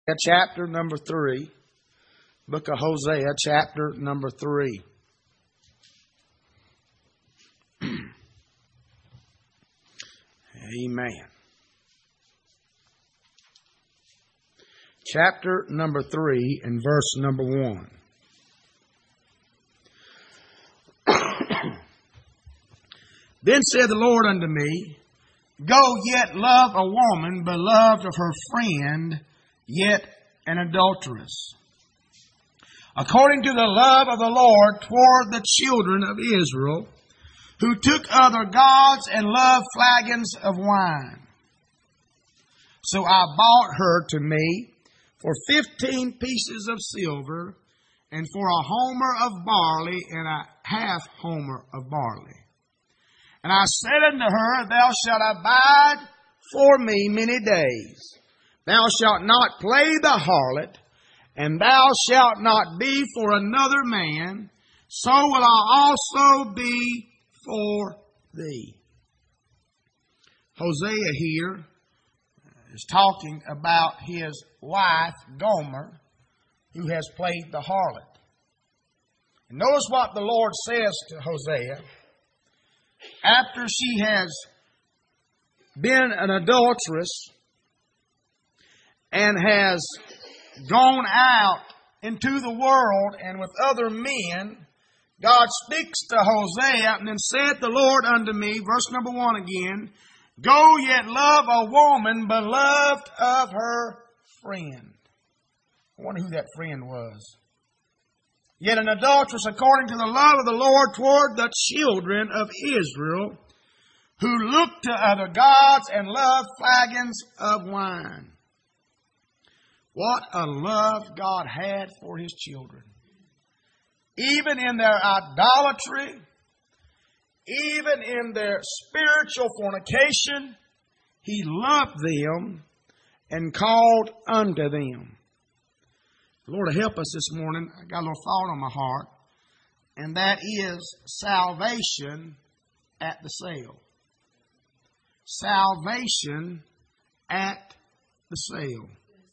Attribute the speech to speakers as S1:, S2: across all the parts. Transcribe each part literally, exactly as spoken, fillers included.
S1: Chapter number three. Book of Hosea, chapter number three. Amen. Chapter number three and verse number one. Then said the Lord unto me, Go yet love a woman beloved of her friend, yet an adulteress, according to the love of the Lord toward the children of Israel, who took other gods and loved flagons of wine. So I bought her to me for fifteen pieces of silver, and for a homer of barley, and a half homer of barley. And I said unto her, Thou shalt abide for me many days. Thou shalt not play the harlot, and thou shalt not be for another man, so will I also be for thee. Hosea here is talking about his wife, Gomer, who has played the harlot. And notice what the Lord says to Hosea. After she has been an adulteress and has gone out into the world and with other men, God speaks to Hosea, and then said the Lord unto me, verse number one again, Go yet love a woman beloved of her friend. I wonder who that friend was. Yet an adulteress according to the love of the Lord toward the children of Israel, who looked to other gods and loved flagons of wine. What a love God had for His children. Even in their idolatry, even in their spiritual fornication, He loved them and called unto them. Lord, help us this morning. I got a little thought on my heart, and that is salvation at the sale. Salvation at the sale.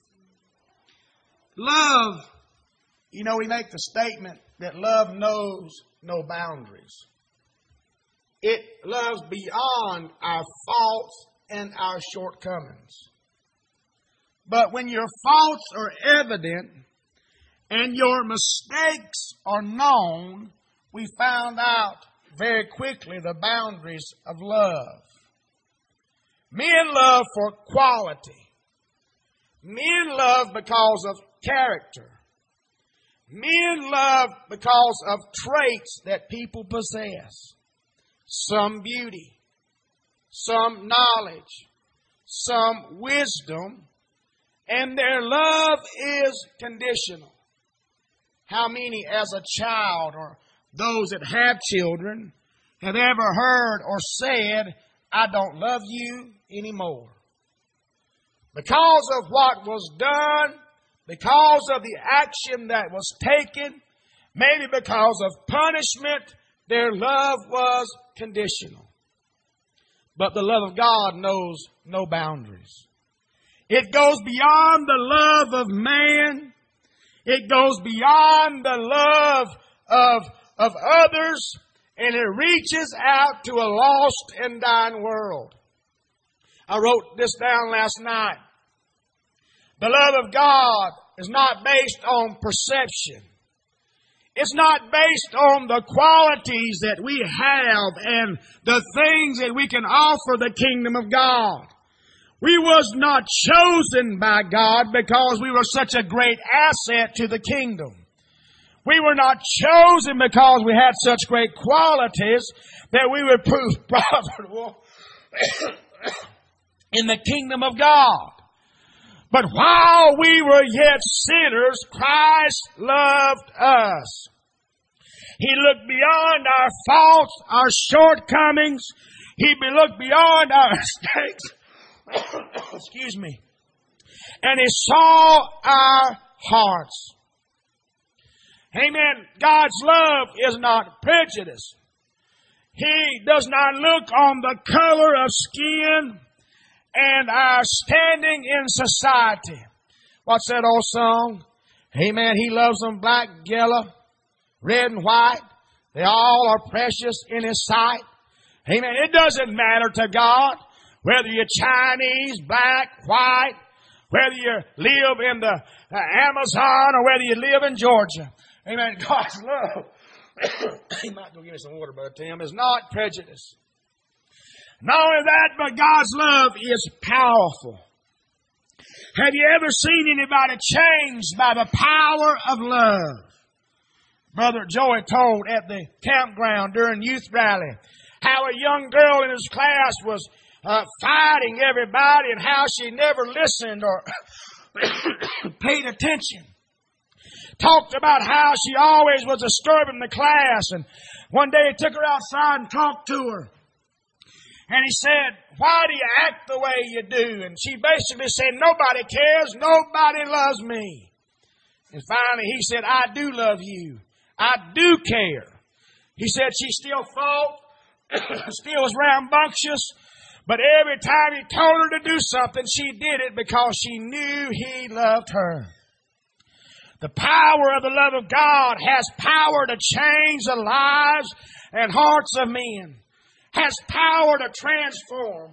S1: Love, you know, we make the statement that love knows no boundaries. It loves beyond our faults and our shortcomings. But when your faults are evident and your mistakes are known, we found out very quickly the boundaries of love. Men love for quality. Men love because of character. Men love because of traits that people possess. Some beauty, some knowledge, some wisdom, and their love is conditional. How many as a child or those that have children have ever heard or said, I don't love you anymore? Because of what was done, because of the action that was taken, maybe because of punishment, their love was conditional. But the love of God knows no boundaries. It goes beyond the love of man. It goes beyond the love of, of others, and it reaches out to a lost and dying world. I wrote this down last night. The love of God is not based on perception. It's not based on the qualities that we have and the things that we can offer the kingdom of God. We was not chosen by God because we were such a great asset to the kingdom. We were not chosen because we had such great qualities that we would prove profitable in the kingdom of God. But while we were yet sinners, Christ loved us. He looked beyond our faults, our shortcomings. He looked beyond our mistakes. Excuse me. And He saw our hearts. Amen. God's love is not prejudice. He does not look on the color of skin and our standing in society. What's that old song? Amen. He loves them black, yellow, red, and white. They all are precious in His sight. Amen. It doesn't matter to God whether you're Chinese, black, white, whether you live in the uh, Amazon or whether you live in Georgia. Amen. God's love, He might go give me some water, Brother Tim, is not prejudice. Not only that, but God's love is powerful. Have you ever seen anybody changed by the power of love? Brother Joey told at the campground during youth rally how a young girl in his class was uh, fighting everybody and how she never listened or paid attention. Talked about how she always was disturbing the class, and one day he took her outside and talked to her. And he said, why do you act the way you do? And she basically said, nobody cares, nobody loves me. And finally he said, I do love you. I do care. He said she still fought, still was rambunctious, but every time he told her to do something, she did it because she knew he loved her. The power of the love of God has power to change the lives and hearts of men. Has power to transform.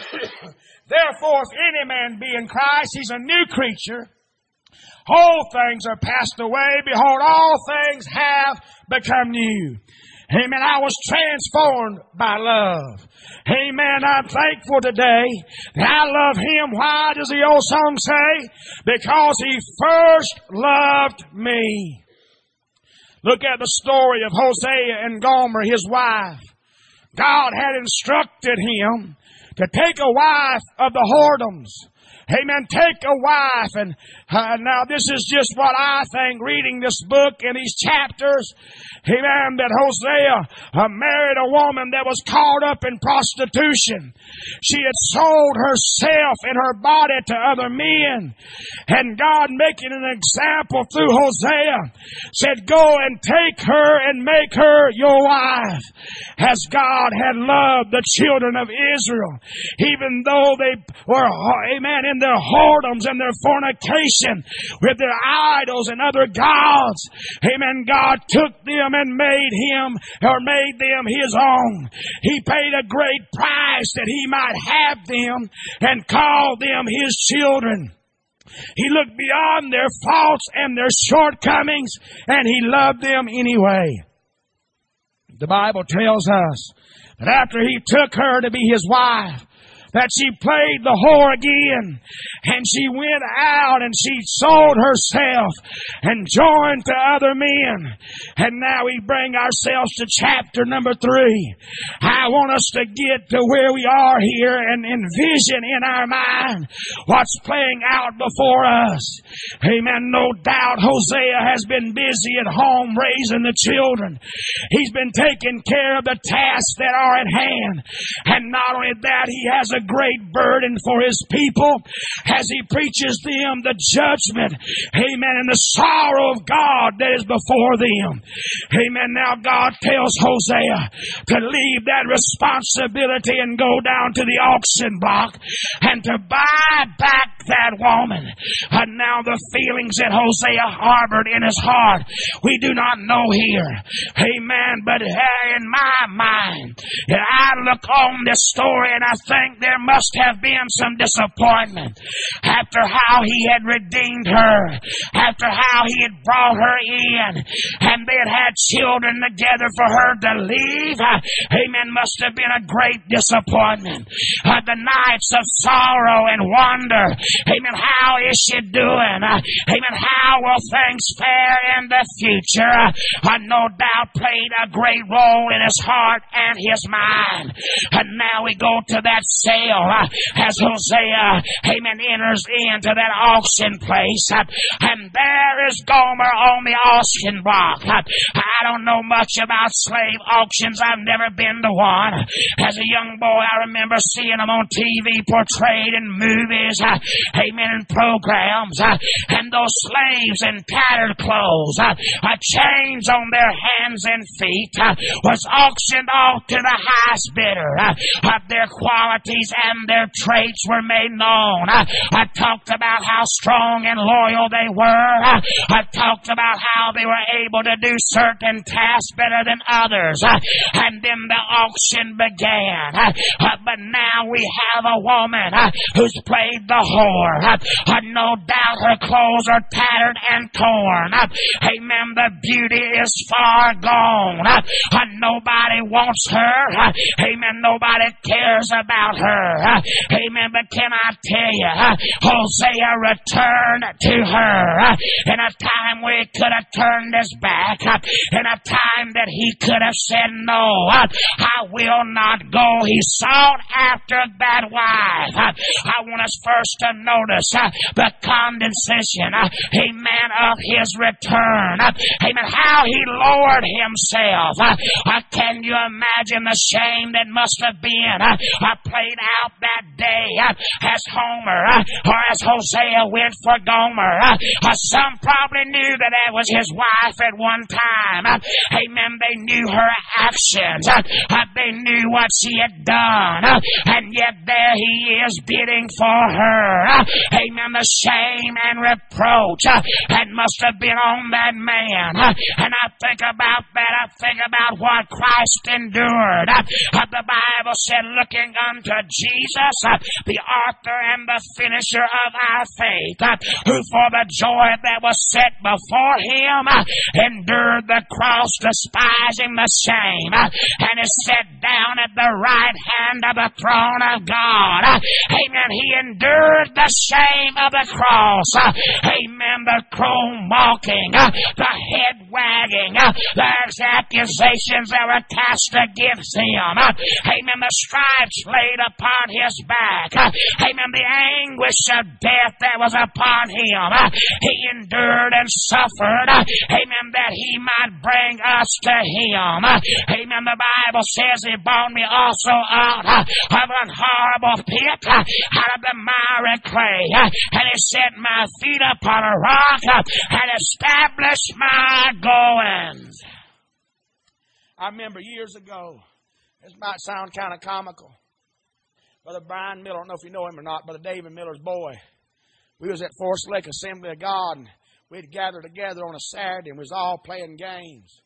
S1: Therefore, if any man be in Christ, he's a new creature. All things are passed away. Behold, all things have become new. Amen. I was transformed by love. Amen. I'm thankful today that I love Him. Why does the old song say? Because He first loved me. Look at the story of Hosea and Gomer, his wife. God had instructed him to take a wife of the whoredoms. Amen. Take a wife. And uh, now this is just what I think reading this book and these chapters. Amen. That Hosea uh, married a woman that was caught up in prostitution. She had sold herself and her body to other men. And God, making an example through Hosea, said, go and take her and make her your wife. As God had loved the children of Israel, even though they were, amen, in their whoredoms and their fornication with their idols and other gods. Amen. God took them and made him or made them His own. He paid a great price that He might have them and call them His children. He looked beyond their faults and their shortcomings, and He loved them anyway. The Bible tells us that after He took her to be His wife, that she played the whore again, and she went out and she sold herself and joined to other men. And now we bring ourselves to chapter number three. I want us to get to where we are here and envision in our mind what's playing out before us. Amen. No doubt Hosea has been busy at home raising the children. He's been taking care of the tasks that are at hand. And not only that, he has a great burden for his people as he preaches them the judgment, amen, and the sorrow of God that is before them. Amen. Now God tells Hosea to leave that responsibility and go down to the auction block and to buy back that woman. And now the feelings that Hosea harbored in his heart, we do not know here. Amen. But in my mind, I look on this story and I think there must have been some disappointment after how he had redeemed her, after how he had brought her in, and they had had children together for her to leave. Amen. Must have been a great disappointment. Uh, the nights of sorrow and wonder. Amen. How is she doing? Uh, amen. How will things fare in the future? Uh, no doubt played a great role in his heart and his mind. And now we go to that sale. Uh, as Hosea, amen, enters into that auction place, uh, and there is Gomer on the auction block. Uh, I don't know much about slave auctions. I've never been to one. As a young boy, I remember seeing them on T V portrayed in movies, uh, amen, in programs, uh, and those slaves in tattered clothes, uh, uh, chains on their hands and feet, uh, was auctioned off to the highest bidder. Uh, uh, their qualities
S2: qualities and their traits were made known. I talked about how strong and loyal they were. I talked about how they were able to do certain tasks better than others. And then the auction began. But now we have a woman who's played the whore. No doubt her clothes are tattered and torn. Amen. The beauty is far gone. Nobody wants her. Amen. Nobody cares about her. Amen. But can I tell you, Hosea returned to her in a time where he could have turned his back, in a time that he could have said, no, I will not go. He sought after that wife. I want us first to notice the condescension, amen, of his return. Amen. How he lowered himself. Can you imagine the shame that must have been played out that day as Homer or as Hosea went for Gomer? Some probably knew that that was his wife at one time. Amen. They knew her actions. They knew what she had done. And yet there he is bidding for her. Amen. The shame and reproach that must have been on that man. And I think about that. I think about what Christ endured. The Bible said, looking unto Jesus, the author and the finisher of our faith, who for the joy that was set before him endured the cross, despising the shame, and is set down at the right hand of the throne of God. Amen. He endured the shame of the cross. Amen. The crow mocking, the head wagging, the accusations that were cast against him. Amen. The stripes laid upon his back. Amen. The anguish of death that was upon him. He endured and suffered. Amen. That he might bring us to him. Amen. The Bible says he brought me also out of an horrible pit, out of the miry clay, and he set my feet upon a rock and established my goings. I remember years ago, this might sound kind of comical, Brother Brian Miller, I don't know if you know him or not, Brother David Miller's boy. We was at Forest Lake Assembly of God, and we'd gather together on a Saturday, and we was all playing games.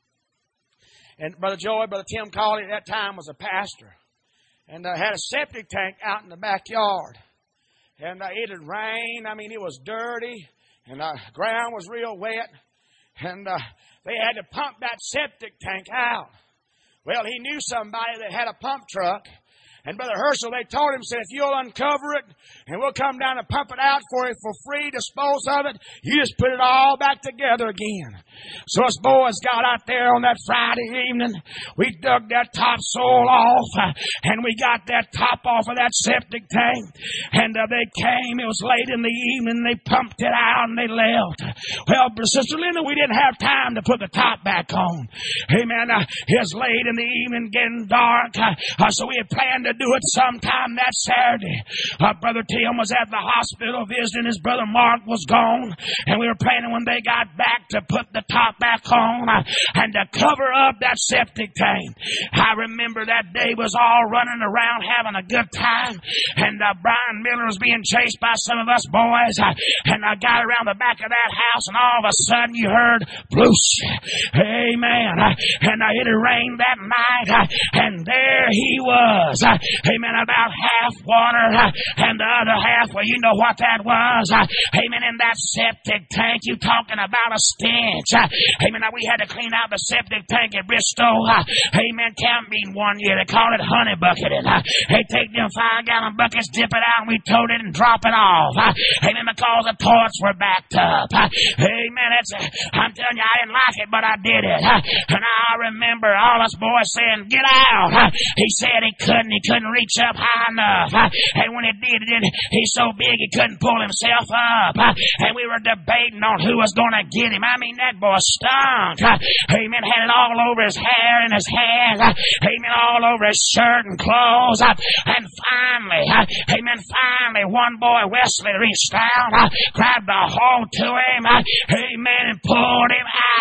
S2: And Brother Joy, Brother Tim Cawley at that time was a pastor, and uh, had a septic tank out in the backyard. And uh, it had rained. I mean, it was dirty, and the uh, ground was real wet, and uh, they had to pump that septic tank out. Well, he knew somebody that had a pump truck. And Brother Herschel, they told him, said, if you'll uncover it and we'll come down and pump it out for you for free, dispose of it, you just put it all back together again. So us boys got out there on that Friday evening. We dug that topsoil off, uh, and we got that top off of that septic tank. And uh, they came. It was late in the evening. They pumped it out and they left. Well, Sister Linda, we didn't have time to put the top back on. Amen. Uh, it was late in the evening, getting dark. Uh, uh, so we had planned to do it sometime that Saturday. Uh, Brother Tim was at the hospital visiting. His brother Mark was gone, and we were planning when they got back to put the top back on uh, and to cover up that septic tank. I remember that day was all running around having a good time, and uh, Brian Miller was being chased by some of us boys, uh, and I got around the back of that house, and all of a sudden you heard bloosh. Amen. Uh, and uh, it had rained that night, uh, and there he was. Uh, Amen. About half water uh, and the other half, well, you know what that was. Uh, amen. In that septic tank, you talking about a stench. Uh, amen. Now, we had to clean out the septic tank at Bristol. Uh, amen. Camp meeting one year. They called it honey bucketing. Uh, they take them five gallon buckets, dip it out, and we tote it and drop it off. Uh, amen. Because the toilets were backed up. Uh, amen. It's, uh, I'm telling you, I didn't like it, but I did it. Uh, and I remember all us boys saying, get out. Uh, he said he couldn't. He couldn't reach up high enough. Uh, and when he did, it did, he's so big he couldn't pull himself up. Uh, and we were debating on who was going to get him. I mean, that boy stunk. Uh, amen. Had it all over his hair and his hands. Uh, amen. All over his shirt and clothes. Uh, and finally, uh, amen, finally, one boy, Wesley, reached out, uh, grabbed a hold to him, uh, amen, and pulled him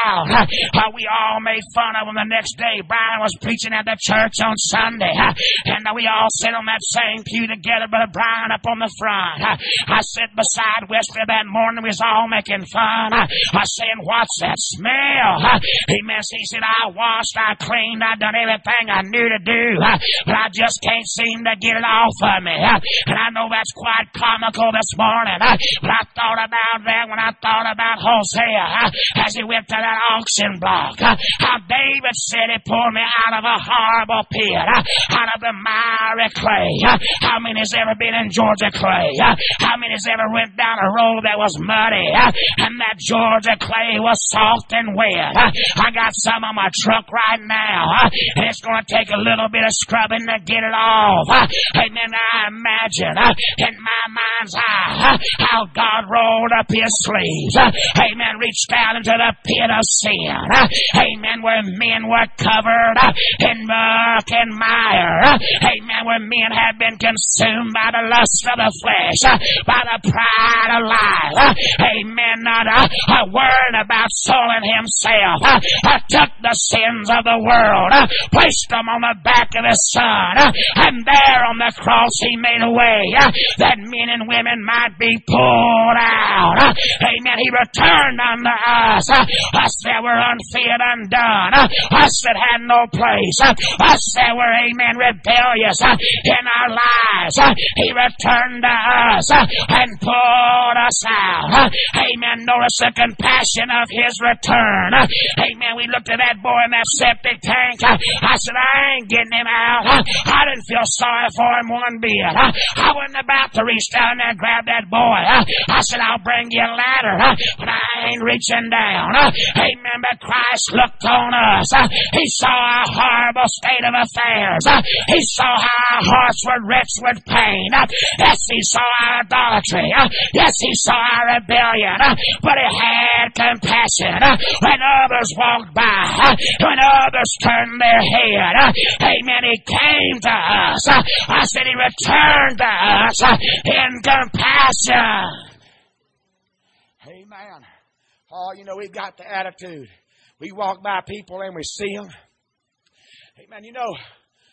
S2: out. Uh, we all made fun of him the next day. Brian was preaching at the church on Sunday, uh, and uh, we all sat on that same pew together, Brother Brian up on the front. Uh, I sat beside Wesley that morning. We was all making fun. Uh, I saying, what's that smell? Uh, amen. He said, I washed, I cleaned, I done everything I knew to do, uh, but I just can't seem to get it off of me. Uh, and I know that's quite comical this morning, uh, but I thought about that when I thought about Hosea uh, as he went to that auction block. Uh, how David said he pulled me out of a horrible pit, uh, out of the miry clay. Uh, how many has ever been in Georgia clay? Uh, how many has ever went down a road that was muddy uh, and that Georgia clay was soft and wet? Uh, I got some on my truck right now, uh, and it's going to take a little bit of scrubbing to get it off. Uh, amen. I imagine uh, in my mind's eye uh, how God rolled up his sleeves. Uh, amen. Reached down into the pit of sin. Uh, amen. Where men were covered uh, in muck and mire. Uh, amen. Where men had been consumed by the lust of the flesh, uh, by the pride of life. Uh, amen. Not uh, uh, worrying about soul and himself. Uh, uh, took the sins of the world, uh, placed them on the back of his son, uh, and there on the cross he made a way uh, that men and women might be pulled out. Uh, amen. He returned unto us, uh, us that were unfit, undone, uh, us that had no place, uh, us that were, amen, rebellious uh, in our lives. Uh, he returned to us uh, and pulled us out. Uh, amen. Notice the compassion of his return. Uh, amen. We looked at that boy in that septic tank. Uh, I said, I ain't getting him out. Uh, I didn't feel sorry for him one bit. Uh, I wasn't about to reach down there and grab that boy. Uh, I said, I'll bring you a ladder, uh, but I ain't reaching down. Uh, amen. But Christ looked on us. Uh, he saw our horrible state of affairs. Uh, he saw how our hearts were wrenched with pain. Uh, yes, he saw our idolatry. Uh, yes, he saw our rebellion. Uh, but he had compassion. Uh, when others walked by, uh, when others turned their head, uh, amen, he came to us. Uh, I said he returned to us uh, in compassion. Amen. Oh, you know, we've got the attitude. We walk by people and we see them. Amen. You know,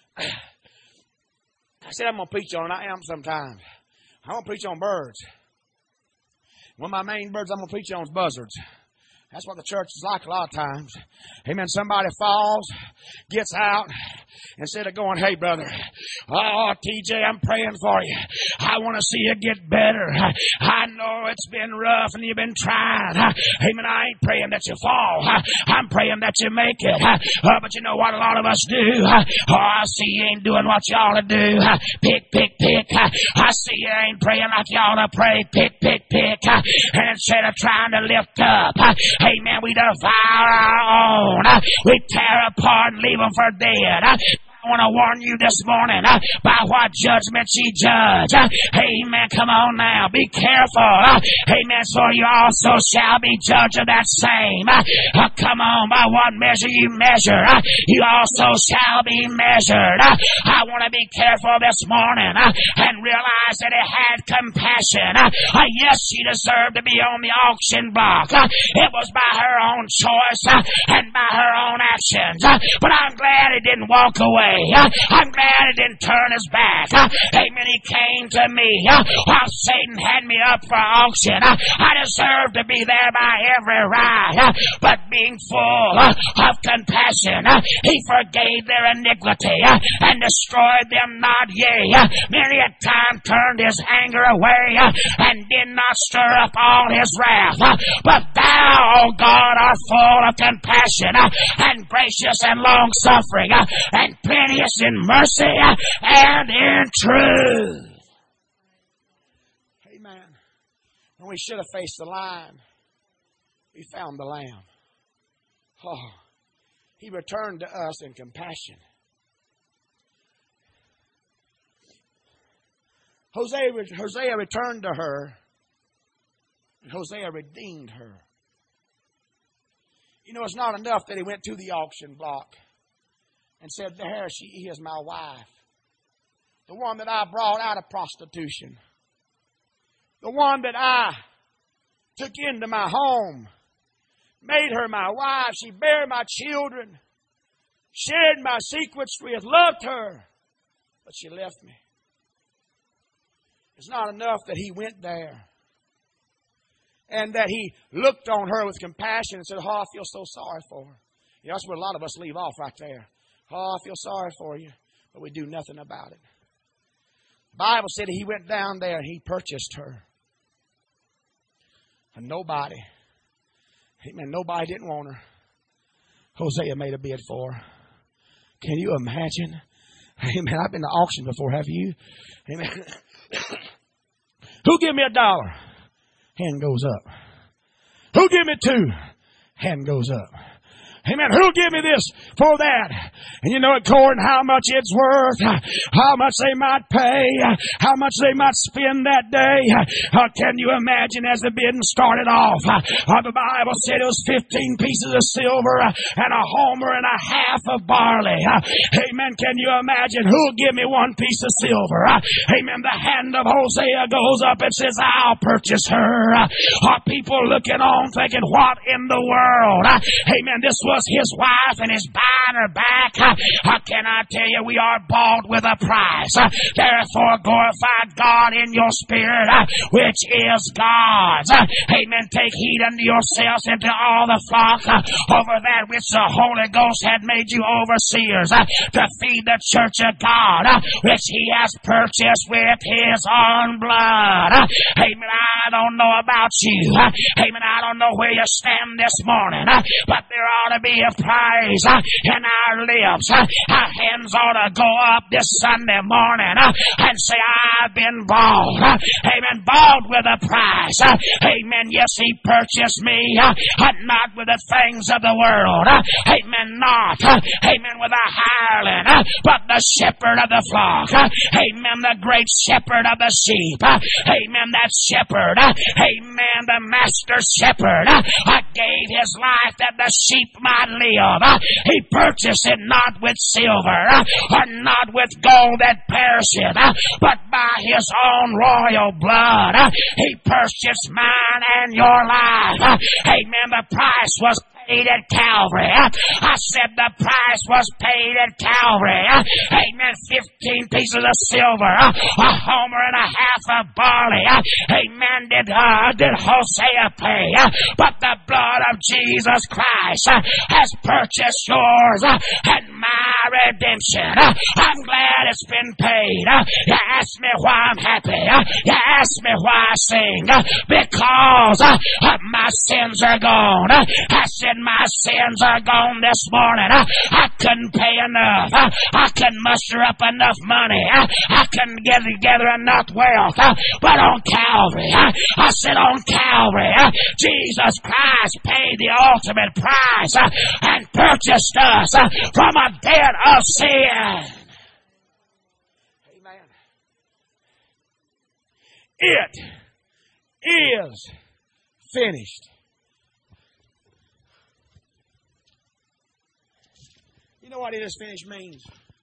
S2: I said I'm going to preach on it. I am sometimes. I'm going to preach on birds. One of my main birds I'm going to preach on is buzzards. That's what the church is like a lot of times. Amen. Somebody falls, gets out, instead of going, hey, brother, oh, T J, I'm praying for you. I want to see you get better. I know it's been rough and you've been trying. Amen. I ain't praying that you fall. I'm praying that you make it. Uh, but you know what a lot of us do? Oh, I see you ain't doing what you ought to do. Pick, pick, pick. I see you ain't praying like you ought to pray. Pick, pick, pick. And instead of trying to lift up, amen, we devour our own. We tear apart and leave them for dead. I want to warn you this morning uh, by what judgment ye judge. Uh, amen. Come on now. Be careful. Uh, amen. For you also shall be judged of that same. Uh, uh, come on. By what measure you measure, uh, you also shall be measured. Uh, I want to be careful this morning uh, and realize that it had compassion. Uh, uh, yes, she deserved to be on the auction block. Uh, it was by her own choice uh, and by her own actions. Uh, but I'm glad it didn't walk away. I'm glad he didn't turn his back. Amen. He came to me while Satan had me up for auction. I deserved to be there by every right. But being full of compassion, he forgave their iniquity and destroyed them not. Yea, many a time turned his anger away and did not stir up all his wrath. But thou, O God, art full of compassion and gracious and long-suffering and plenteous in mercy and in truth. Amen. When we should have faced the lion, we found the lamb. Oh, he returned to us in compassion. Hosea, Hosea returned to her, and Hosea redeemed her. You know, it's not enough that he went to the auction block and said, there she is, my wife. The one that I brought out of prostitution. The one that I took into my home.
S1: made her my wife. She bare my children, shared my secrets with, loved her. But she left me. It's not enough that he went there and that he looked on her with compassion and said, oh, I feel so sorry for her. You know, that's where a lot of us leave off right there. Oh, I feel sorry for you. But we do nothing about it. The Bible said he went down there and he purchased her. And nobody, amen, nobody didn't want her. Hosea made a bid for her. Can you imagine? Amen. I've been to auction before, have you? Amen. Who give me a dollar? Hand goes up. Who give me two? Hand goes up. Amen. Who'll give me this for that? And you know, according how much it's worth, how much they might pay, how much they might spend that day. Uh, can you imagine as the bidding started off? Uh, the Bible said it was fifteen pieces of silver uh, and a homer and a half of barley. Uh, amen. Can you imagine who'll give me one piece of silver? Uh, amen. The hand of Hosea goes up and says, I'll purchase her. Uh, are people looking on thinking, what in the world? Uh, amen. This was his wife and he's buying her back. Uh, uh, can I tell you, we are bought with a price. Uh, therefore, glorify God in your spirit, uh, which is God's. Uh, amen. Take heed unto yourselves and to all the flock uh, over that which the Holy Ghost had made you overseers uh, to feed the church of God, uh, which he has purchased with his own blood. Uh, amen. I don't know about you. Uh, amen. I don't know where you stand this morning, uh, but there ought to be a praise uh, in our lips. Uh, our hands ought to go up this Sunday morning uh, and say, I've been bought. Uh, amen. Bought with a price. Uh, amen. Yes, he purchased me, uh, uh, not with the things of the world. Uh, amen. Not, uh, amen, with a hireling, uh, but the shepherd of the flock. Uh, amen. The great shepherd of the sheep. Uh, amen. That shepherd. Uh, amen. The master shepherd uh, uh, gave his life that the sheep might live. Uh, he purchased it not with silver uh, or not with gold that perisheth, uh, but by his own royal blood. Uh, he purchased mine and your life. Uh, amen. The price was paid at Calvary. Uh, I said the price was paid at Calvary. Uh, amen. Fifteen pieces of silver, uh, a homer and a half of barley. Uh, amen. Did, uh, did Hosea pay? Uh, but the blood of Jesus Christ uh, has purchased yours uh, and my redemption. Uh, I'm glad it's been paid. Uh, you ask me why I'm happy. Uh, you ask me why I sing. Uh, because uh, uh, my sins are gone. Uh, I said my sins are gone this morning. Uh, I couldn't pay enough. Uh, I couldn't muster up enough money. Uh, I couldn't get together enough wealth. Uh, but on Calvary, uh, I said on Calvary, uh, Jesus Christ paid the ultimate price uh, and purchased us uh, from a debt of sin. Amen. It is finished. You know what it is finished means?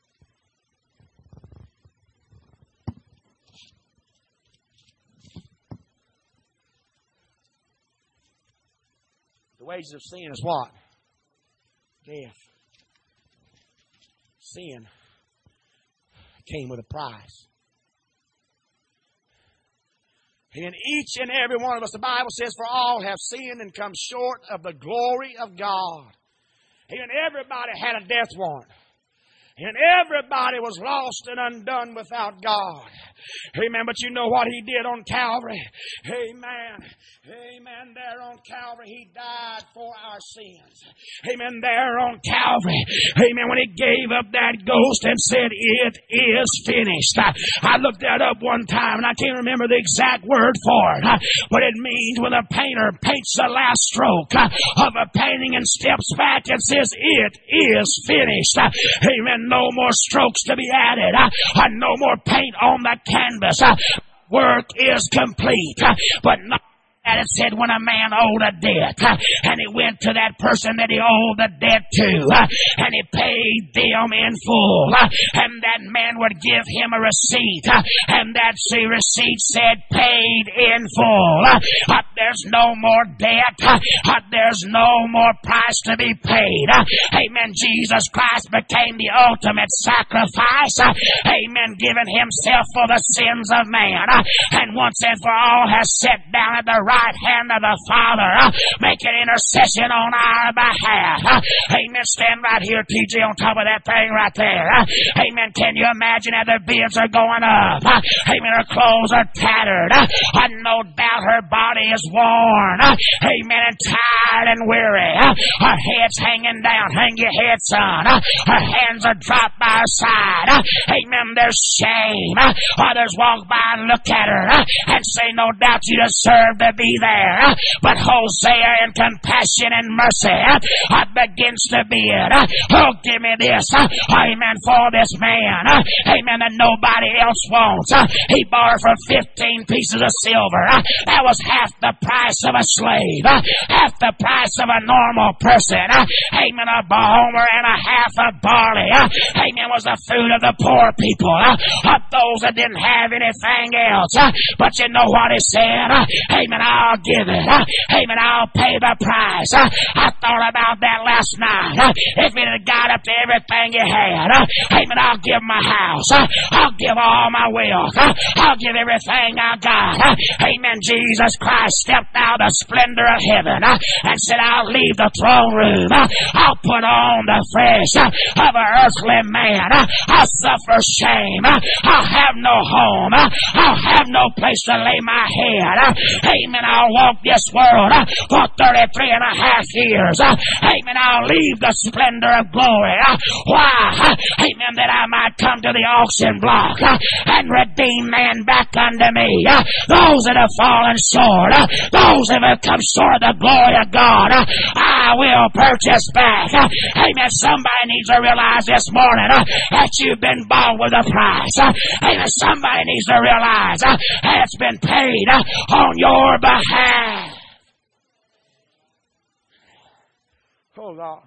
S1: The wages of sin is what? Death. Sin came with a price. And each and every one of us, the Bible says, for all have sinned and come short of the glory of God. And everybody had a death warrant. And everybody was lost and undone without God. Amen. But you know what he did on Calvary? Amen. Amen. There on Calvary, he died for our sins. Amen. There on Calvary. Amen. When he gave up that ghost and said, it is finished. I, I looked that up one time and I can't remember the exact word for it. But it means when a painter paints the last stroke of a painting and steps back and says, it is finished. Amen. No more strokes to be added. No more paint on the canvas. Work is complete. But not that it said when a man owed a debt, and he went to that person that he owed the debt to, and he paid them in full, and that man would give him a receipt, and that receipt said paid in full.
S2: There's no more debt. There's no more price to be paid. Amen. Jesus Christ became the ultimate sacrifice. Amen. Giving himself for the sins of man. And once and for all has sat down at the right hand of the Father, making intercession on our behalf. Amen. Stand right here, T J, on top of that thing right there. Amen. Can you imagine how their beards are going up? Amen. Her clothes are tattered. And no doubt her body is worn. Amen. And tired and weary. Her head's hanging down. Hang your head, son. Her hands are dropped by her side. Amen. There's shame. Others walk by and look at her and say, no doubt you deserve to be there. But Hosea, in compassion and mercy, begins to bid. Oh, give me this. Amen. For this man. Amen. That nobody else wants. He borrowed for fifteen pieces of silver. That was half the price of a slave. Half the price of a normal person. Amen. A homer and a half of barley. Amen. Was the food of the poor people. Of those that didn't have anything else. But you know what he said? Amen. I'll give it. Amen. I'll pay the price. I thought about that last night. If it had got up to everything you had. Amen. I'll give my house. I'll give all my wealth. I'll give everything I got. Amen. Jesus Christ stepped out of the splendor of heaven and said, I'll leave the throne room. I'll put on the flesh of an earthly man. I'll suffer shame. I'll have no home. I'll have no place to lay my head. Amen. I'll walk this world for thirty-three and a half years. Amen. I'll leave the splendor of glory. Why? Amen. That I might come to the auction block and redeem man back unto me. Those that have fallen short, those that have come short of the glory of God, I will purchase back. Amen. Somebody needs to realize this morning that you've been bought with a price. Amen. Somebody needs to realize that it's been paid on your behalf. Oh, Lord.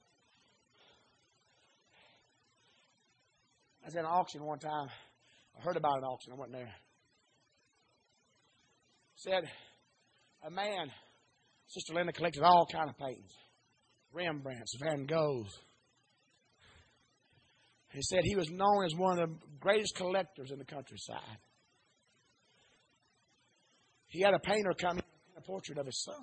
S2: I was at an auction one time. I heard about an auction. I wasn't there. Said a man, Sister Linda collected all kind of paintings. Rembrandts, Van Goghs. He said he was known as one of the greatest collectors in the countryside. He had a painter come in and paint a portrait of his son.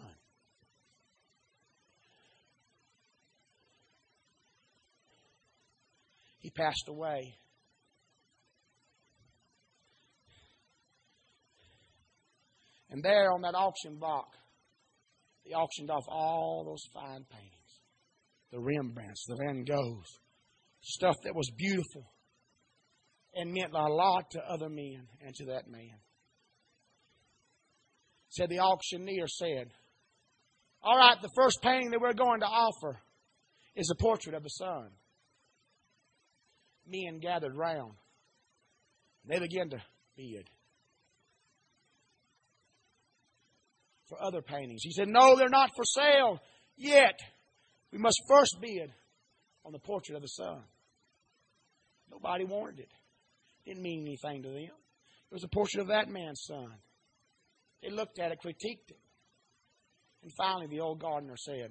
S2: He passed away. And there on that auction block, they auctioned off all those fine paintings. The Rembrandts, the Van Goghs. Stuff that was beautiful and meant a lot to other men and to that man. Said the auctioneer said, all right, the first painting that we're going to offer is a portrait of the son. Men gathered round. They began to bid for other paintings. He said, no, they're not for sale yet. We must first bid on the portrait of the son. Nobody wanted it. Didn't mean anything to them. It was a portrait of that man's son. They looked at it, critiqued it. And finally the old gardener said,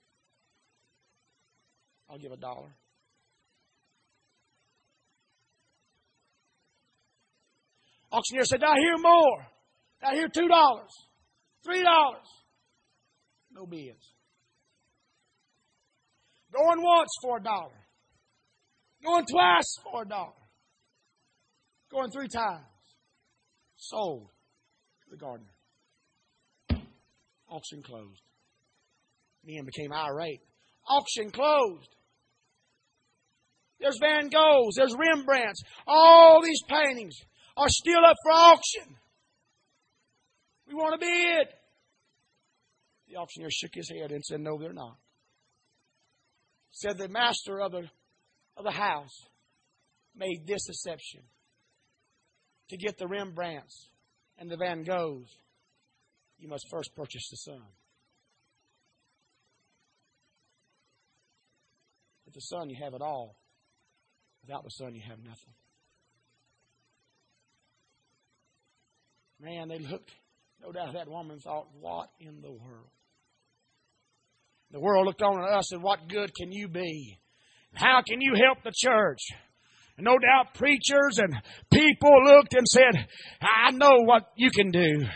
S2: I'll give a dollar. Auctioneer said, I hear more. I hear two dollars. Three dollars. No bids. Going once for a dollar. Going twice for a dollar. Going three times. Sold to the gardener. Auction closed. Men became irate. Auction closed. There's Van Goghs. There's Rembrandts. All these paintings are still up for auction. We want to bid. The auctioneer shook his head and said, no, they're not. Said the master of the, of the house made this exception. To get the Rembrandts and the Van Goghs, you must first purchase the son. With the son, you have it all. Without the son, you have nothing. Man, they looked
S1: No doubt that woman thought, what in the world? The world looked on at us and what good can you be? How can you help the church? And no doubt preachers and people looked and said, I know what you can do.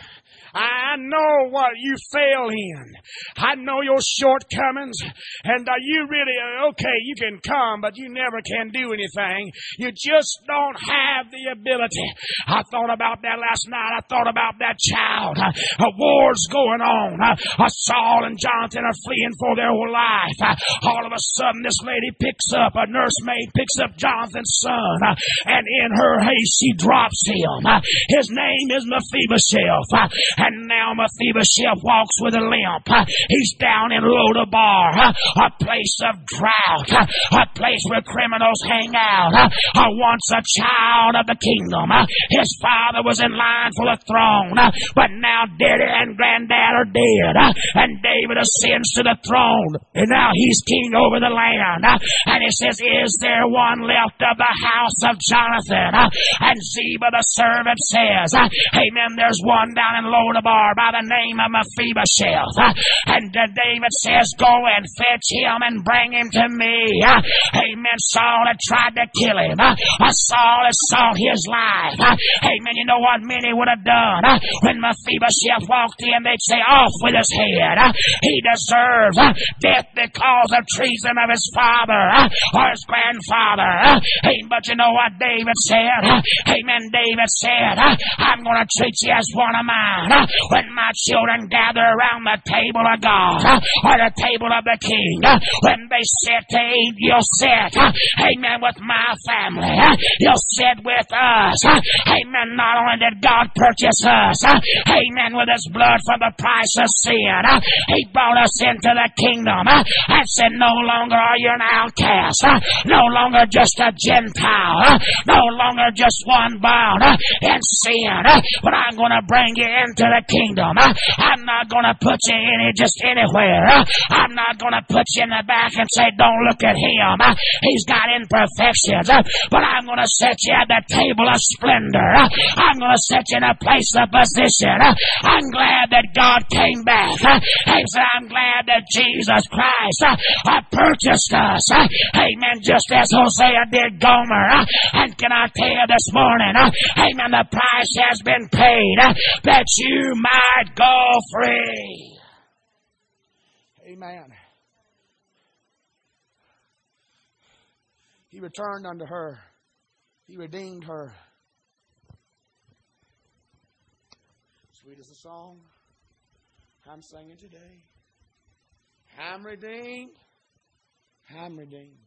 S1: I know what you fail in. I know your shortcomings. And uh, you really, uh, okay, you can come, but you never can do anything. You just don't have the ability. I thought about that last night. I thought about that child. Uh, a war's going on. Uh, uh, Saul and Jonathan are fleeing for their life. Uh, all of a sudden, this lady picks up, a nursemaid picks up Jonathan's son. Uh, and in her haste, she drops him. Uh, his name is Mephibosheth. Uh, And now Mephibosheth walks with a limp. He's down in Lodabar, a place of drought, a place where criminals hang out. Once a child of the kingdom. His father was in line for the throne, but now daddy and granddad are dead. And David ascends to the throne, and now he's king over the land. And he says, is there one left of the house of Jonathan? And Ziba the servant says, amen, there's one down in Lodabar by the name of Mephibosheth. And David says, go and fetch him and bring him to me. Amen. Saul had tried to kill him. Saul had sought his life. Amen. You know what many would have done? When Mephibosheth walked in, they'd say, off with his head. He deserves death because of treason of his father or his grandfather. Amen. But you know what David said? Amen. David said, I'm going to treat you as one of mine. When my children gather around the table of God, or the table of the King, when they sit to eat, you'll sit, amen, with my family. You'll sit with us. Amen. Not only did God purchase us, amen, with his blood for the price of sin, he brought us into the kingdom and said, no longer are you an outcast, no longer just a Gentile, no longer just one bound in sin, but I'm going to bring you into the kingdom. I'm not going to put you in it just anywhere. I'm not going to put you in the back and say, don't look at him. He's got imperfections. But I'm going to set you at the table of splendor. I'm going to set you in a place of position. I'm glad that God came back. I'm glad that Jesus Christ purchased us. Amen. Just as Hosea did Gomer. And can I tell you this morning, amen, the price has been paid that you might go free. Amen. He returned unto her. He redeemed her. Sweet as a song I'm singing today. I'm redeemed. I'm redeemed.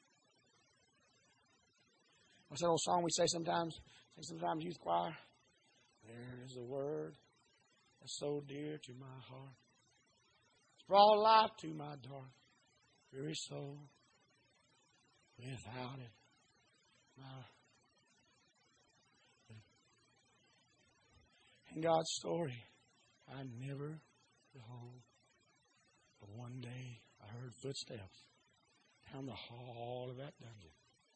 S1: What's that old song we say sometimes? Say sometimes, youth choir. There is a word that's so dear to my heart. It's brought life to my dark, weary soul. Without it, my... In God's story, I never behold. But one day I heard footsteps down the hall of that dungeon.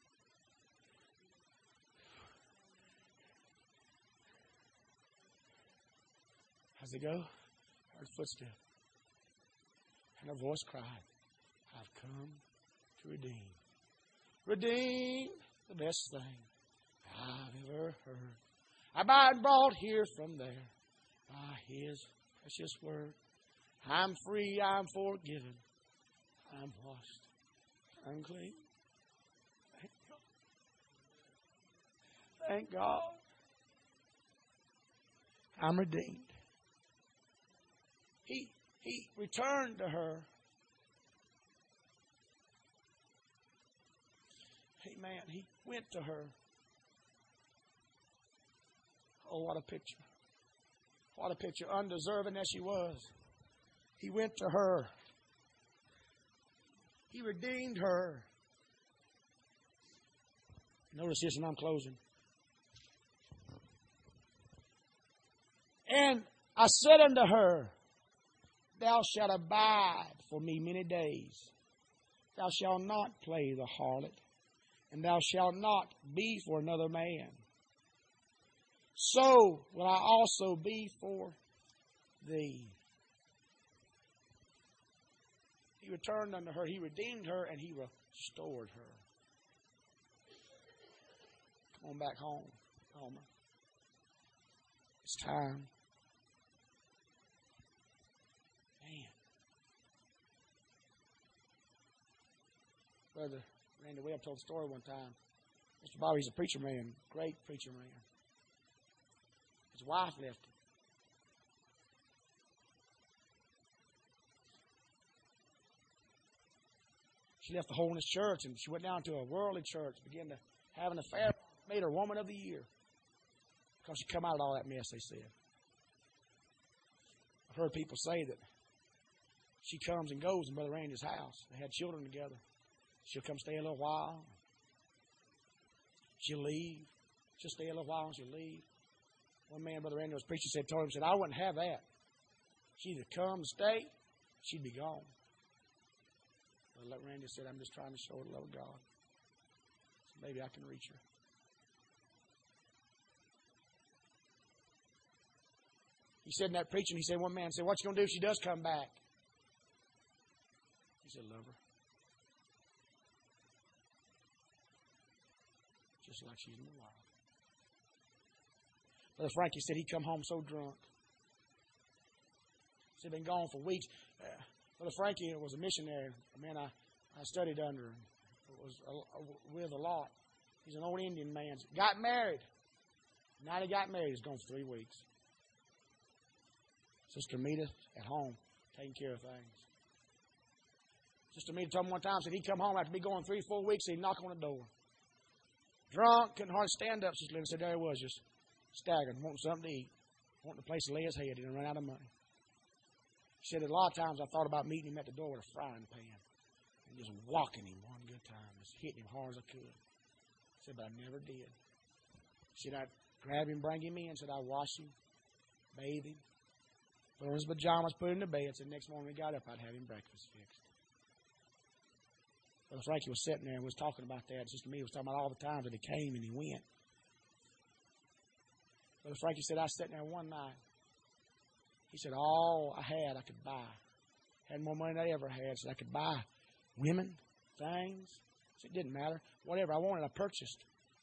S1: How's it go? I heard footsteps. And a voice cried, I've come to redeem. Redeem the best thing I've ever heard. I've been brought here from there by His precious word. I'm free, I'm forgiven, I'm washed, I'm clean. Thank God. Thank God. I'm redeemed. He, he returned to her. Amen. He went to her. Oh, what a picture. What a picture. Undeserving as she was. He went to her. He redeemed her. Notice this, and I'm closing. And I said unto her, Thou shalt abide for me many days. Thou shalt not play the harlot, and thou shalt not be for another man. So will I also be for thee. He returned unto her. He redeemed her and He restored her. Come on back home, Homer. It's time. Man. Brother Randy Webb told a story one time. Mister Bobby's a preacher man, great preacher man. His wife left him. She left the Holiness Church and she went down to a worldly church, began to have an affair, made her woman of the year. Because she come out of all that mess, they said. I've heard people say that she comes and goes in Brother Randy's house. They had children together. She'll come stay a little while. She'll leave. She'll stay a little while and she'll leave. One man, Brother Randy was preaching, said, told him, said, I wouldn't have that. She'd either come and stay, she'd be gone. But Randy said, I'm just trying to show her the love of God. So maybe I can reach her. He said in that preaching, he said, one man said, what you going to do if she does come back? He said, love her. Just like she's in the wild. Brother Frankie said he'd come home so drunk. He said he'd been gone for weeks. Uh, Brother Frankie was a missionary, a man I, I studied under, was a, a, with a lot. He's an old Indian man. Got married. Now he got married. He's gone for three weeks. Sister Mita at home, taking care of things. Sister Mita told him one time, said he'd come home after be going three, four weeks, he'd knock on the door. Drunk, couldn't hardly stand up. Sister Linda said there he was, just staggered, wanting something to eat, wanting a place to lay his head. He didn't run out of money. She said, a lot of times I thought about meeting him at the door with a frying pan and just walking him one good time, just hitting him hard as I could. She said, but I never did. She said, I'd grab him, bring him in, said I'd wash him, bathe him, put on his pajamas, put him to bed. Said next morning we got up, I'd have him breakfast fixed. Brother Frankie was sitting there and was talking about that. Sister me was talking about all the times that he came and he went. Brother Frankie said, I was sitting there one night. He said, all I had, I could buy. Had more money than I ever had. So I could buy women, things. So it didn't matter. Whatever I wanted, I purchased.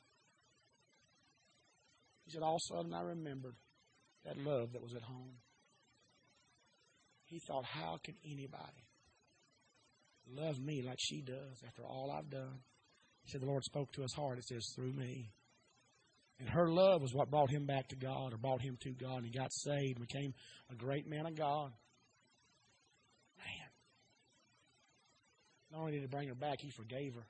S1: He said, all of a sudden I remembered that love that was at home. He thought, how can anybody love me like she does after all I've done? He said, the Lord spoke to his heart. It says, through me. And her love was what brought him back to God, or brought him to God, and he got saved, became a great man of God. Man. Not only did he bring her back, he forgave her.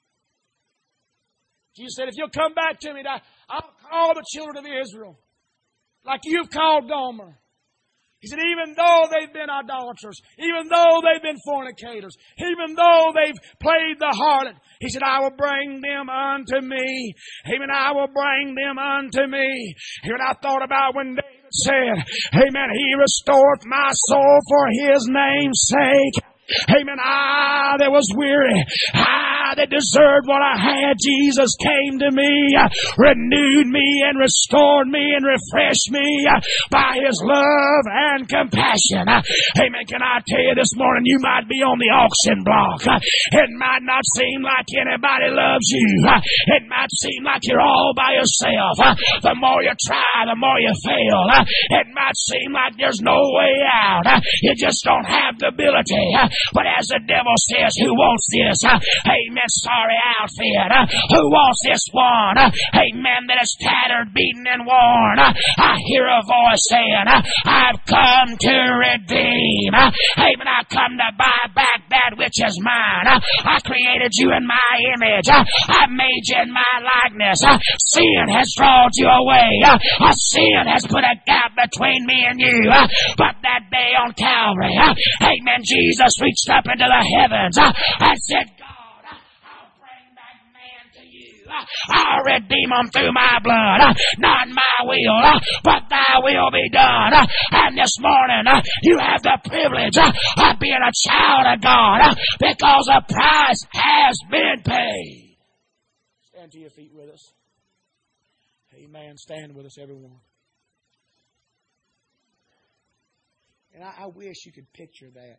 S1: Jesus said, if you'll come back to me, I'll call the children of Israel like you've called Gomer. He said, even though they've been idolaters, even though they've been fornicators, even though they've played the harlot, he said, I will bring them unto me. Even I will bring them unto me. Even I thought about when David said, amen, he restored my soul for his name's sake. Amen. I that was weary, I that deserved what I had, Jesus came to me, renewed me and restored me and refreshed me by His love and compassion. Amen. Can I tell you this morning, you might be on the auction block. It might not seem like anybody loves you. It might seem like you're all by yourself. The more you try, the more you fail. It might seem like there's no way out. You just don't have the ability. But as the devil says, who wants this? Uh, amen. Sorry outfit. Uh, who wants this one? Uh, amen. That is tattered, beaten, and worn. Uh, I hear a voice saying, uh, I've come to redeem. Uh, amen. I've come to buy back that which is mine. Uh, I created you in my image. Uh, I made you in my likeness. Uh, sin has drawn you away. Uh, uh, sin has put a gap between me and you. Uh, but that day on Calvary, uh, amen, Jesus reached up into the heavens uh, and said, God, uh, I'll bring that man to you. Uh, I'll redeem him through my blood. Uh, not my will, uh, but thy will be done. Uh, and this morning, uh, you have the privilege uh, of being a child of God uh, because a price has been paid. Stand to your feet with us. Amen. Stand with us, everyone. And I, I wish you could picture that.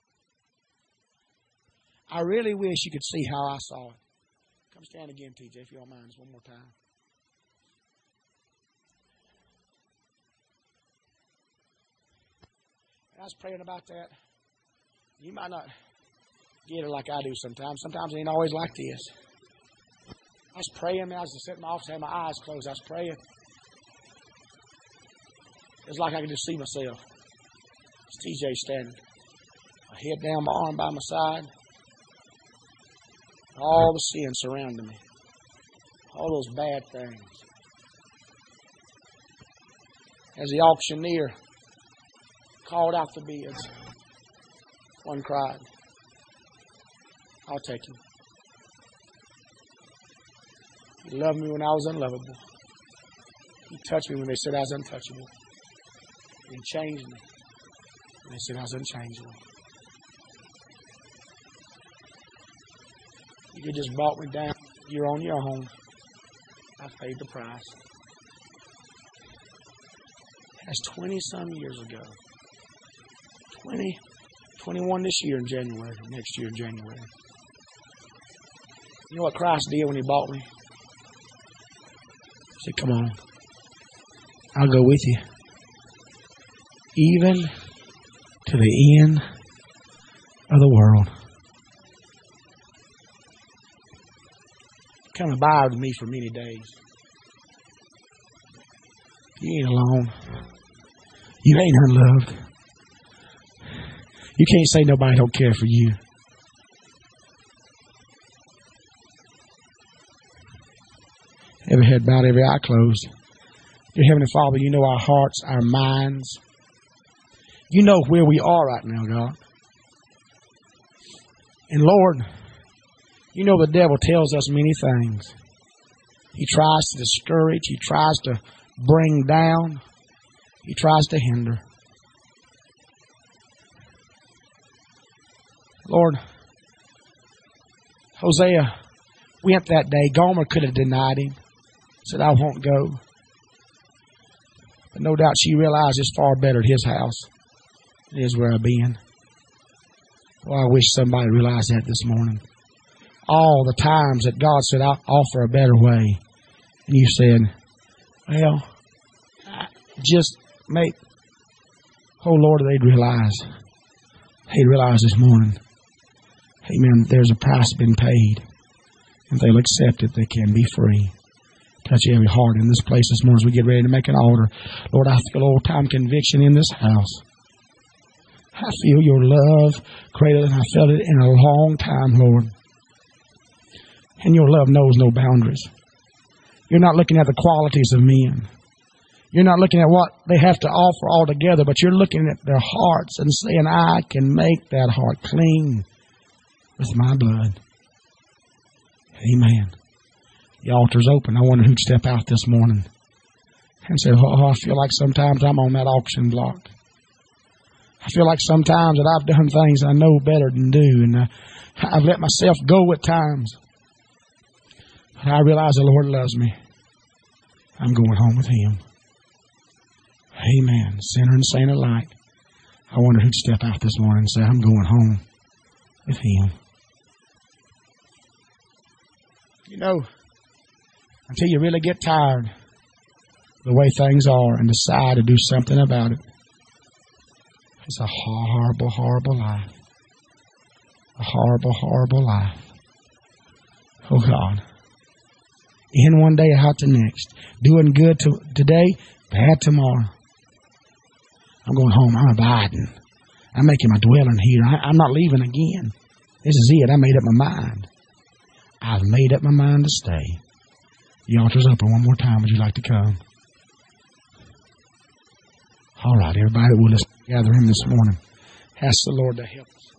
S1: I really wish you could see how I saw it. Come stand again, T J, if you don't mind, just one more time. And I was praying about that. You might not get it like I do sometimes. Sometimes it ain't always like this. I was praying. I was just sitting in my office, had my eyes closed. I was praying. It was like I could just see myself. It's T J standing. My head down, my arm by my side. All the sin surrounding me. All those bad things. As the auctioneer called out the bids, one cried, I'll take him. He loved me when I was unlovable. He touched me when they said I was untouchable. He changed me when they said I was unchangeable. You could just bought me down. You're on your own. I paid the price. That's twenty-some years ago. twenty, twenty-one this year in January. Next year in January. You know what Christ did when He bought me? He said, come on. I'll go with you. Even to the end of the world. Come abide with me for many days. You ain't alone. You ain't unloved. You can't say nobody don't care for you. Every head bowed, every eye closed. Dear Heavenly Father, you know our hearts, our minds. You know where we are right now, God. And Lord, you know the devil tells us many things. He tries to discourage. He tries to bring down. He tries to hinder. Lord, Hosea went that day. Gomer could have denied him. Said, I won't go. But no doubt she realized it's far better at his house than it is where I've been. Well, I wish somebody realized that this morning. All the times that God said, I'll offer a better way. And you said, well, just make, oh Lord, they'd realize. They'd realize this morning, amen, there's a price been paid. If they'll accept it, they can be free. Touch every heart in this place this morning as we get ready to make an altar. Lord, I feel old time conviction in this house. I feel your love greater than I felt it in a long time, Lord. And your love knows no boundaries. You're not looking at the qualities of men. You're not looking at what they have to offer altogether, but you're looking at their hearts and saying, I can make that heart clean with my blood. Amen. The altar's open. I wonder who'd step out this morning and say, oh, I feel like sometimes I'm on that auction block. I feel like sometimes that I've done things I know better than do, and uh, I've let myself go at times. But I realize the Lord loves me. I'm going home with Him. Amen. Sinner and saint alike. I wonder who'd step out this morning and say, I'm going home with Him. You know, until you really get tired of the way things are and decide to do something about it, it's a horrible, horrible life. A horrible, horrible life. Oh God. In one day, out the next. Doing good to, today, bad tomorrow. I'm going home. I'm abiding. I'm making my dwelling here. I, I'm not leaving again. This is it. I made up my mind. I've made up my mind to stay. The altar's open one more time. Would you like to come? All right, everybody that will gather Him this morning. Ask the Lord to help us.